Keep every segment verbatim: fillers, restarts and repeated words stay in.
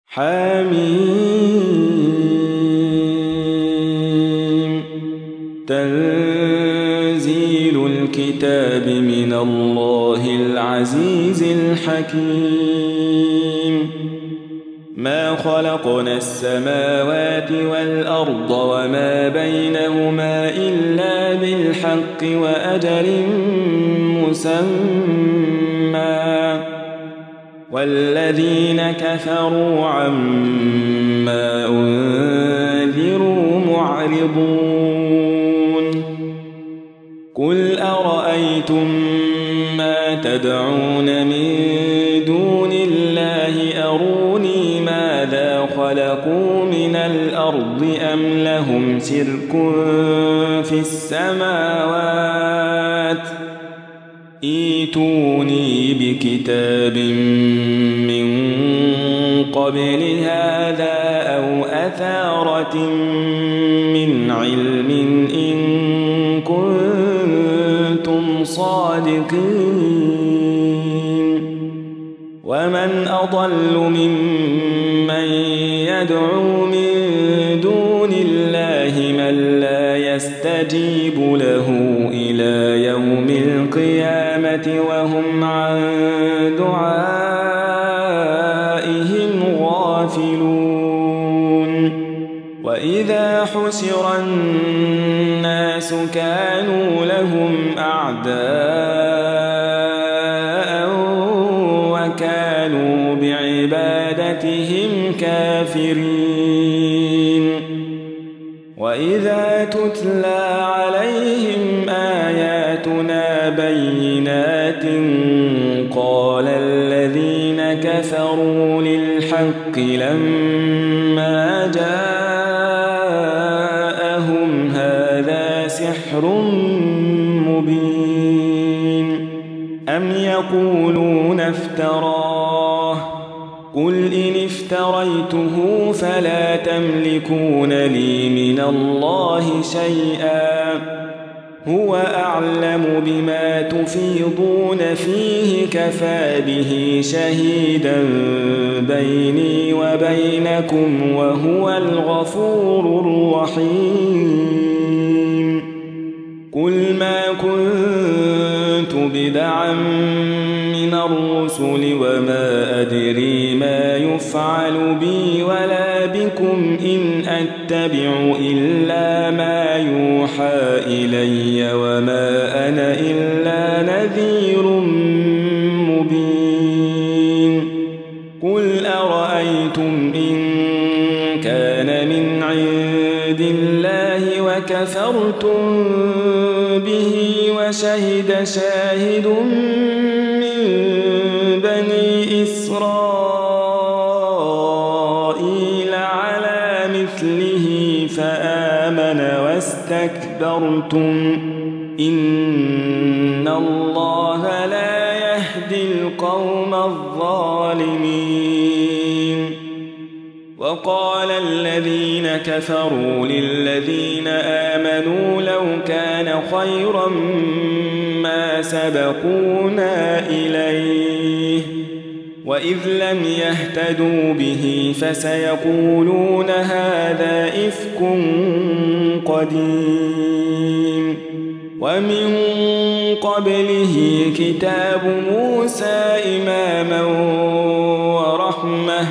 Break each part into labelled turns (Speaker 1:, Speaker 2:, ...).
Speaker 1: حميم تنزيل الكتاب من الله العزيز الحكيم ما خلقنا السماوات والأرض وما بينهما إلا بالحق وأجل مسمى والذين كفروا عما أنذروا معرضون قل أرأيتم ما تدعون من دون الله أروني ماذا خلقوا من الأرض أم لهم شرك في السماوات ائتوني بكتاب من قبل هذا أو أثارة من علم إن كنتم صادقين ومن أضل ممن يدعو من دون الله من لا يستجيب له إلى يوم القيامة وهم عن دعائهم غافلون وإذا حشر الناس كانوا لهم أعداء وكانوا بعبادتهم كافرين وإذا تتلى عليهم آياتنا بينات قال الذين كفروا للحق لما جاءهم هذا سحر مبين أم يقولون افتراه قل إن افتريته فلا تملكون لي من الله شيئا هو أعلم بما تفيضون فيه كفى به شهيدا بيني وبينكم وهو الغفور الرحيم قل ما كنت بدعا من الرسل وما أدري ما يفعل بي ولا بكم إن أتبع إلا ما يوحى إلي وما أنا إلا نذير مبين قل أرأيتم إن كان من عند الله وكفرتم به وشهد شاهد من بني إسرائيل على مثله فآمن واستكبرتم إن الله لا يهدي القوم الظالمين وقال الذين كفروا للذين آمنوا لو كان خيرا ما سبقونا إليه وإذ لم يهتدوا به فسيقولون هذا إفك قديم ومن قبله كتاب موسى إماما ورحمة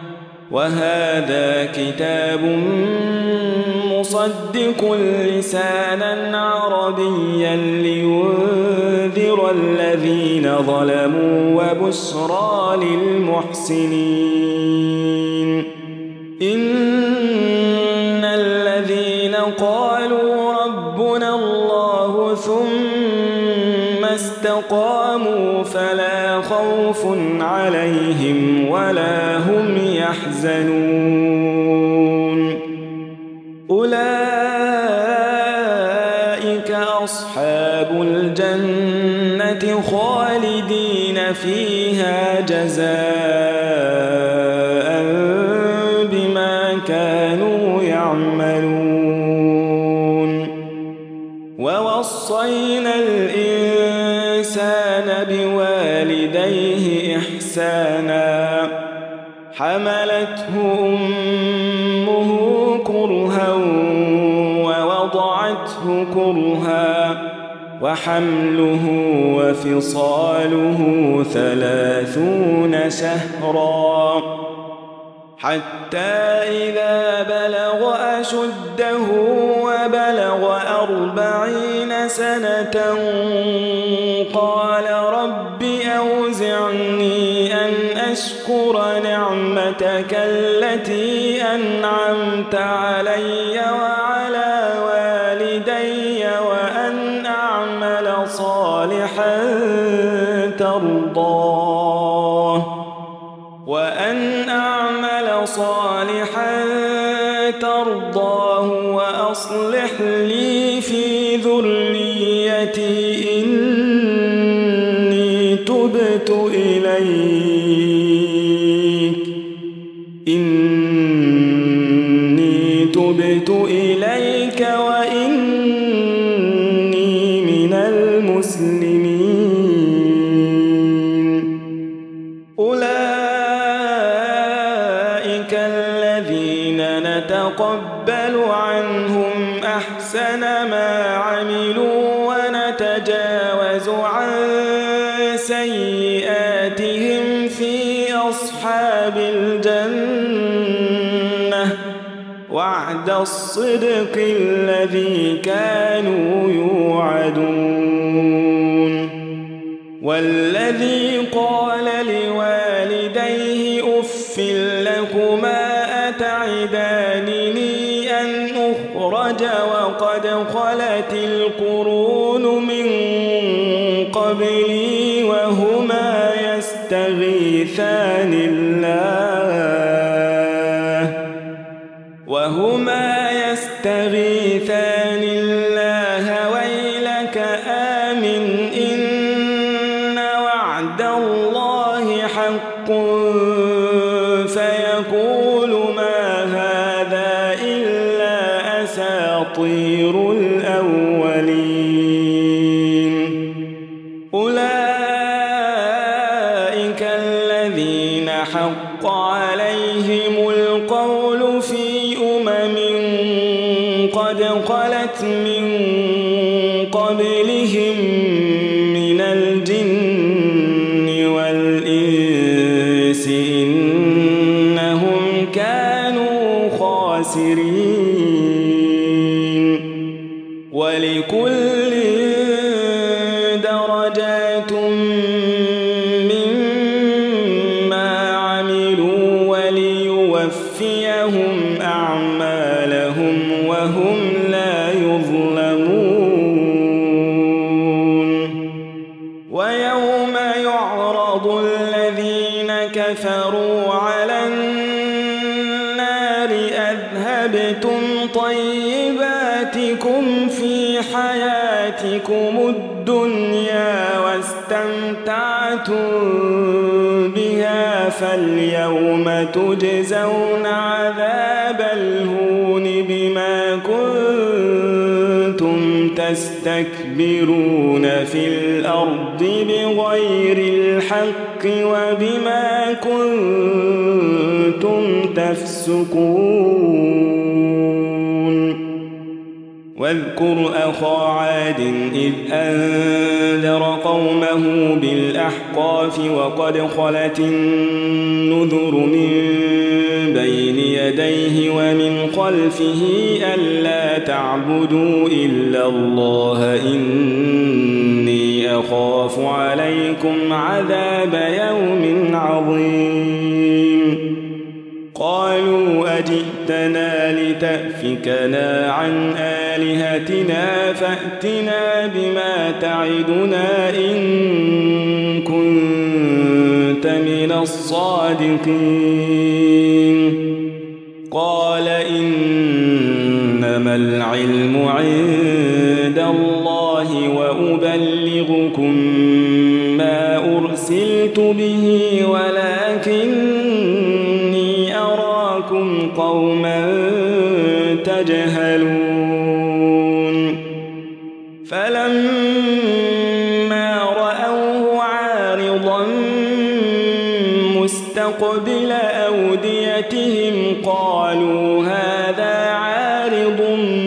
Speaker 1: وهذا كتاب مصدق لسانا عربيا لينذر الذين ظلموا وبشرى للمحسنين إن الذين قالوا ربنا الله ثم استقاموا فلا خوف عليهم ولا هم يحزنون أولئك أصحاب الجنة خالدين فيها جزاء بما كانوا يعملون ووصينا الإنسان بوالديه إحسانا حملته أمه كرها ووضعته كرها وحمله وفصاله ثلاثون شهرا حتى إذا بلغ أشده وبلغ أربعين سنة قال رب أوزعني أن أشكر نعمتك التي أنعمت علي وعلى والدي وأن أعمل صالحا ترضاه وأن أعمل صالحا ترضاه وأصلح لي في ذريتي إني تبت إليك إني تبت إليك وإني من المسلمين. أولئك الذين نتقبل عنهم أحسن ما عملوا ونتجاوز عن سيئاتهم في أصحاب الجنة وعد الصدق الذي كانوا يوعدون. والذي قال لوالديه أف لكما أتعدانني أن أخرج وقد خلت القرون من قبلي وهما يستغيثان الله وهما يستغيثان الله ويلك آمن إن وعد الله حق فيقول ما هذا إلا أساطير الأولين. أولئك الذين حق عليهم القول في أمم قد خلت من قبلهم من الجن والإنس إنهم كانوا خاسرين. ولكل درجات مما عملوا وليوفيهم أعمالهم وهم لا يظلمون. ويوم يعرض الذين كفروا على النار أذهبتم طيباتكم في حياتكم الدنيا واستمتعتم بها فاليوم تجزون عذاب الهون بما كنتم تستكبرون في الأرض بغير الحق وبما كنتم تفسقون. واذكر أخا عاد إذ أنذر قومه بالأحقاف وقد خلت النذر من بين يديه ومن خلفه ألا تعبدوا إلا الله إني أخاف عليكم عذاب يوم عظيم. قالوا أجئتنا لتأفكنا عن آلهتنا فأتنا بما تعدنا إن كنت من الصادقين. قال إنما العلم عند الله وأبلغكم ما أرسلت به ولكني أراكم قوما تجهلون. فلما رأوه عارضا مستقبل قبل أوديتهم قالوا هذا عارض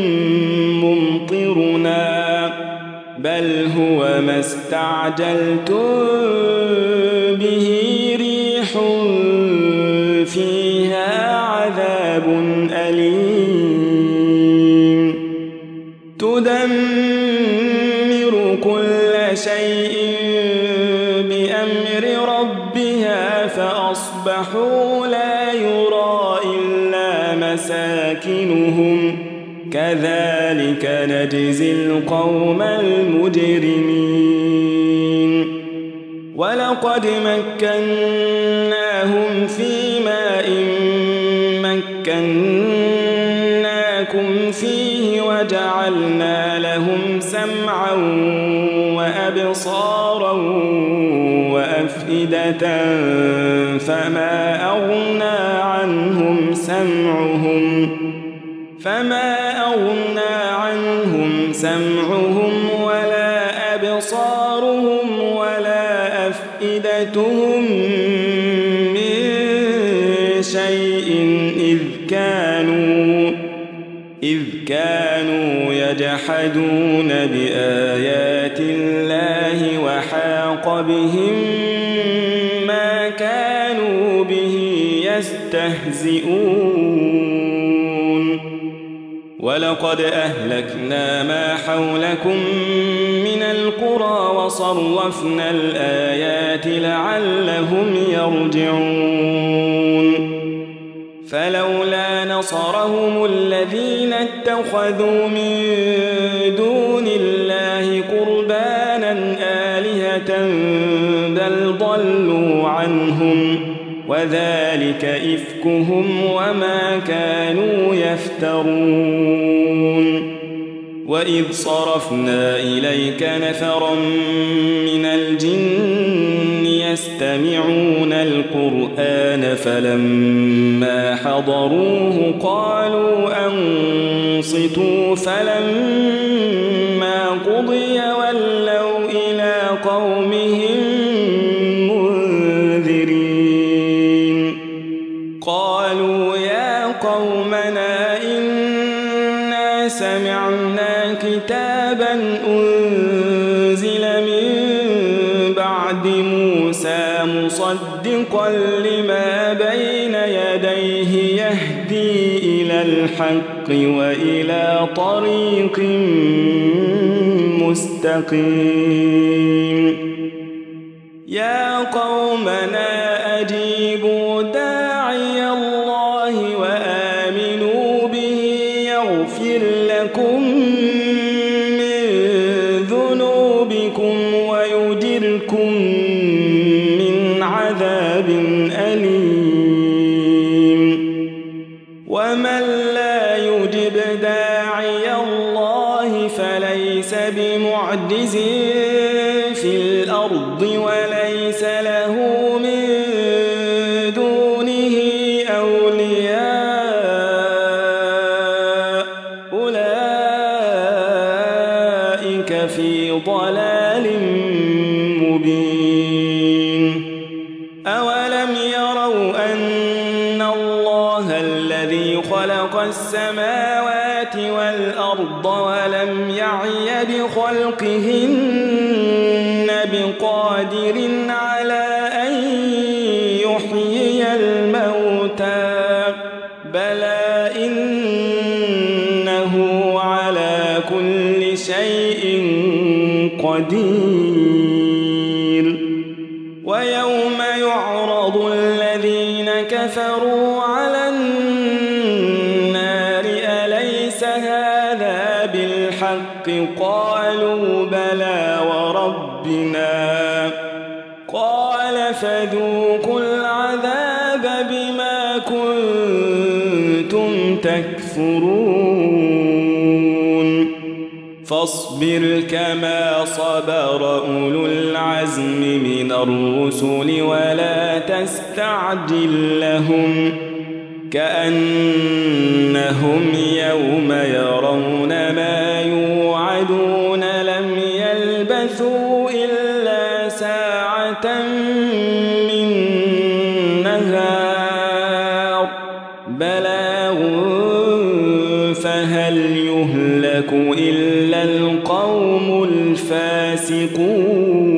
Speaker 1: ممطرنا بل هو ما استعجلتم به ريح فيها عذاب أليم تدمر كل شيء بأمر ربها فأصبحوا لا يرى إلا مساكنهم كذلك نجزي القوم المجرمين ولقد مكناهم في ماء مكناكم فيه وجعلنا لهم سمعا وأبصارا وأفئدة فما أغنى عنهم سمعهم فما أغنى عنهم سمعهم ولا أبصارهم ولا أفئدتهم من شيء إذ كانوا إذ كانوا يجحدون بآيات الله وحاق بهم ما كانوا به يستهزئون ولقد أهلكنا ما حولكم من القرى وصرفنا الآيات لعلهم يرجعون فلولا نصرهم الذين اتخذوا من دون الله قربانا آلهة بل ضلوا عنهم وذلك إفكهم وما كانوا يفترون وإذ صرفنا إليك نفرا من الجن يستمعون القرآن فلما حضروه قالوا أنصتوا فلما قضي ولوا إلى قومهم منذرين قالوا يا قومنا إنا سمعنا كتابا أنزل من بعد موسى مصدقا لما بين يديه يهدي إلى الحق وإلى طريق مستقيم يا قومنا أجيبوا داعي الله وآمنوا به يغفر لكم من ذنوبكم ويجركم من عذاب أليم ومن لا يجب داعي الله فليس بمعجز في الأرض وليس له من دونه أولياء أولئك في ضلال مبين أولم يروا أن الله الذي خلق السماوات والأرض ولم يعي بخلقهن بقادر على أن يحيي الموتى بلى إنه على كل شيء قدير ويوم يعرض الذين كفروا على النار أليس هذا بالحق قالوا بلى وربنا قال فذوقوا العذاب بما كنتم تكفرون فاصبر كما صبر أولو العزم من الرسل ولا تستعجل لهم كأنهم يوم يرون ما يوعدون لم يلبثوا إلا ساعة من نهار بلاغ فهل يهلك إلا القوم الفاسقون